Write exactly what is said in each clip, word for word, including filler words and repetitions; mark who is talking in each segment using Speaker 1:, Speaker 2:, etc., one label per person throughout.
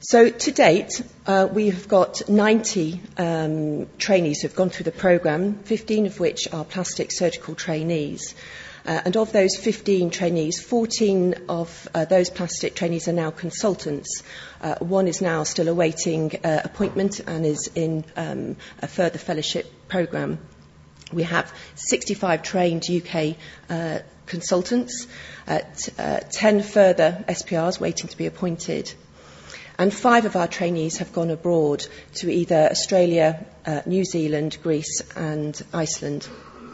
Speaker 1: So to date, uh, we have got ninety um, trainees who have gone through the programme, fifteen of which are plastic surgical trainees. Uh, and of those fifteen trainees, fourteen of uh, those plastic trainees are now consultants. Uh, one is now still awaiting uh, appointment and is in um, a further fellowship programme. We have sixty-five trained U K uh, consultants, uh, t- uh, ten further S P Rs waiting to be appointed. And five of our trainees have gone abroad to either Australia, uh, New Zealand, Greece and Iceland.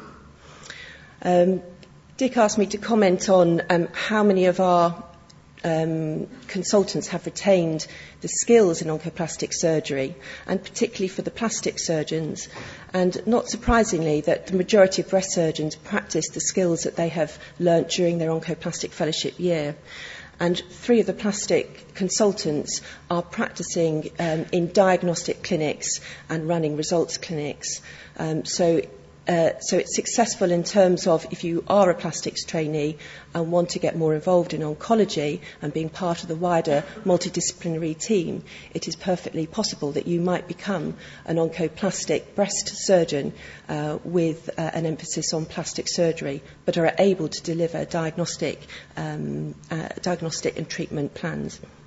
Speaker 1: Um, Dick asked me to comment on um, how many of our um, consultants have retained the skills in oncoplastic surgery, and particularly for the plastic surgeons. And not surprisingly, that the majority of breast surgeons practice the skills that they have learnt during their oncoplastic fellowship year. And three of the plastic consultants are practicing um, in diagnostic clinics and running results clinics. Um, so, uh, so it's successful in terms of if you are a plastics trainee and want to get more involved in oncology and being part of the wider multidisciplinary team, it is perfectly possible that you might become an oncoplastic breast surgeon uh, with uh, an emphasis on plastic surgery, but are able to deliver diagnostic, um, uh, diagnostic and treatment plans.